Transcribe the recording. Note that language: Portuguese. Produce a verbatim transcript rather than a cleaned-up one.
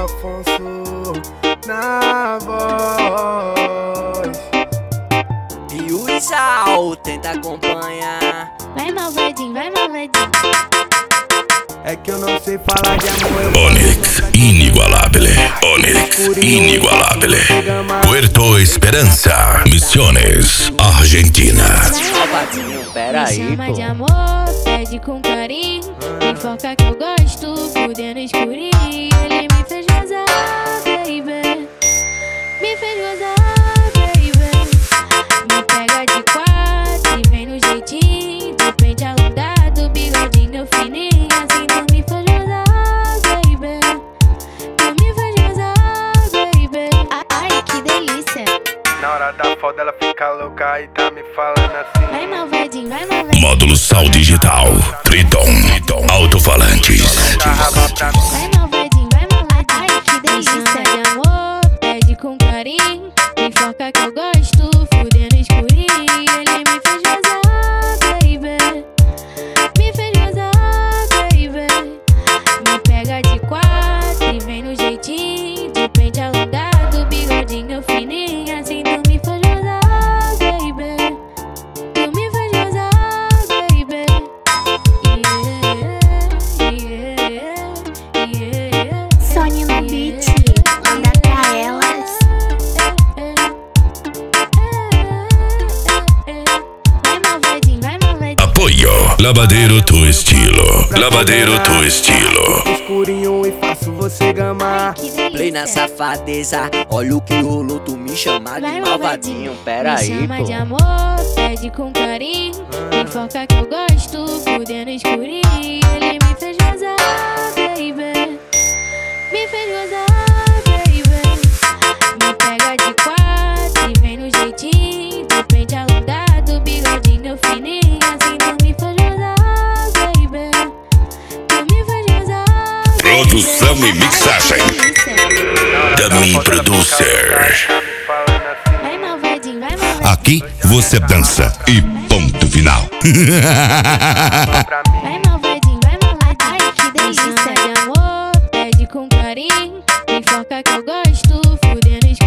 Afonso na voz. E o Isal tenta acompanhar. Vai malvadinho, vai malvadinho. É que eu não sei falar de amor. Onyx inigualável, Onyx inigualável. Puerto Esperança, Misiones, Argentina. Malvadinho, pera aí, Me chama pô. de amor, pede com carinho. Me foca que eu gosto, fudendo escurinho. Ele me fez gozar, baby. Me fez gozar, baby. Me pega de quatro e vem no jeitinho. Do pente alongado, bigodinho fininho. Assim tu me faz gozar, baby. Tu me faz gozar, baby. Ai, que delícia. Na hora da foda ela fica louca e tá me falando assim. Vai malvadinho, vai malvadinho. Módulo Sal Digital, Triton, Alto-falantes. Carraba pra mim. Vai malvadinho, vai malvadinho. Ai, que delícia de amor, pede com carinho. Me foca que eu gosto, fudendo escurinho. Ele me fez gozar, baby. Me fez gozar, baby. Me pega de quatro e vem no jeitinho. De pente alongado, bigodinho fininho. Assim tu me faz gozar, baby. Tu me faz gozar, baby. Yeah, yeah, yeah. Sony no beat, manda pra elas. Vai malvadinho, vai malvadinho. Apoio, Lavadeiro Tu Estilo, Lavadeiro Tu Estilo. Escurinho e faço você gamar. Que delícia. Play na safadeza, olha o que rolou, tu me chama de Vai, malvadinho, pera Me aí, chama pô. de amor, pede com carinho. Me foca que eu gosto, fudendo escurinho. Ele me fez gozar, baby. Me fez gozar, baby. Me pega de quatro e vem no jeitinho. Do pente alongado, bigodinho fininho. Assim tu me faz gozar, baby. Tu me faz gozar, baby. Produção e mixagem, Dami Producer. Vai malvadinho, vai malvadinho. Aqui você dança e ponto final. Vai malvadinho, vai malvadinho. Ai, que delícia de amor, pede com carinho. Me foca que eu gosto, fudendo escurinho.